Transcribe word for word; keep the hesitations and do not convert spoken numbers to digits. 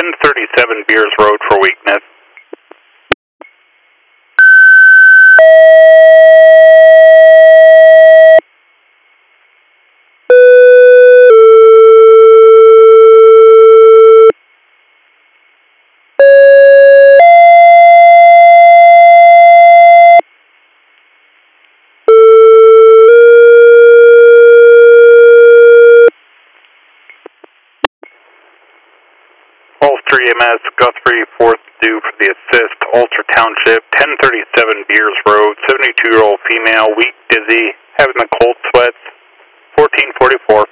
thirty-seven Beers Road for weakness. All three E M S, Guthrie, fourth due for the assist, Ulster Township, ten thirty-seven Beers Road, seventy-two-year-old female, weak, dizzy, having the cold sweats, fourteen forty-four.